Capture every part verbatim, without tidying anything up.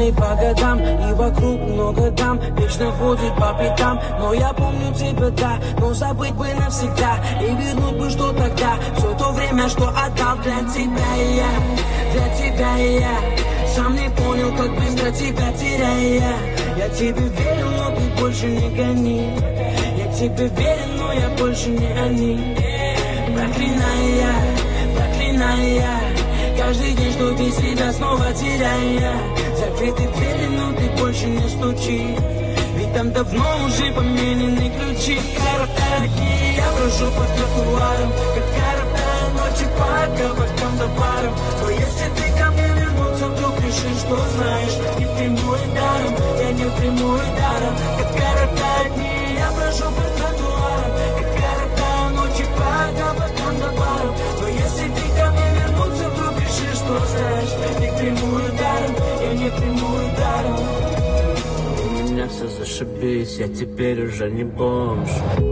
разные по годам, и вокруг много дам, вечно ходит по пятам. Но я помню тебя, да, но забыть бы навсегда, и вернуть бы, что тогда, все то время, что отдал для тебя и я, для тебя и я. Сам не понял, как быстро тебя теряю я. Я тебе верю, но ты больше не гони. Я тебе верю, но я больше не они. Проклинаю я, проклинаю я каждый день, что ты себя снова теряю я. Закрыты двери, но ты больше не стучи, ведь там давно уже поменены ключи. Каратаки, я прошу под тротуаром, как карата ночи по кабакам до барам. Но если ты ко мне вернуться, вдруг решишь, что знаешь, не приму и даром, я не приму и даром. Как каратаки, я прошу под тротуаром, как карата ночи по кабакам до барам. Но если ты ко мне вернуться, вдруг решишь, что знаешь, не приму и даром, я не приму и даром. У меня все зашибись, я теперь уже не бомж.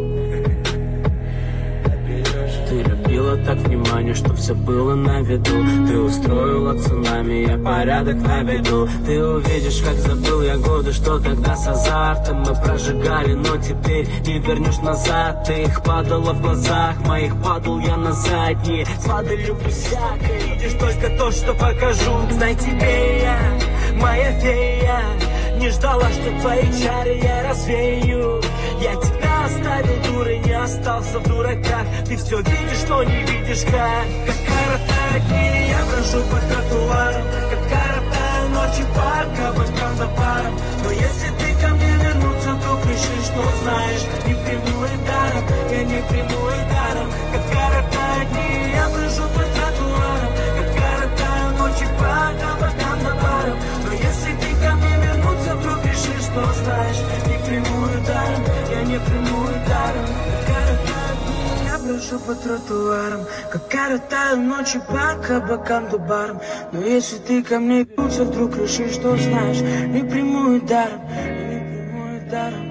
Ты любила так внимание, что все было на виду. Ты устроила цунами, я порядок наведу. Ты увидишь, как забыл я годы, что тогда с азартом мы прожигали, но теперь не вернешь назад. Ты их падала в глазах моих, падал я на задние. С падалью всякой, видишь только то, что покажу. Знай тебе я, моя фея, не ждала, что твои чары я развею. Я тебя оставил дурой, не остался в дураках. Ты все видишь, но не видишь как. Как каратаки, я брожу по тротуарам, как карата ночи по кабакам до барам. Но если ты ко мне вернуться, вдруг решишь, что знаешь, не приму и даром, я не приму и даром. Как каратаки, я брожу по тротуарам, как карата ночи по кабакам до барам. Но если ты ко мне вернуться, вдруг решишь, что знаешь, не приму и даром, я не приму и даром. Я брожу по тротуарам, как карата ночи по кабакам до барам. Но если ты ко мне вернуться, вдруг решишь, что знаешь, не приму и даром, я не приму и даром.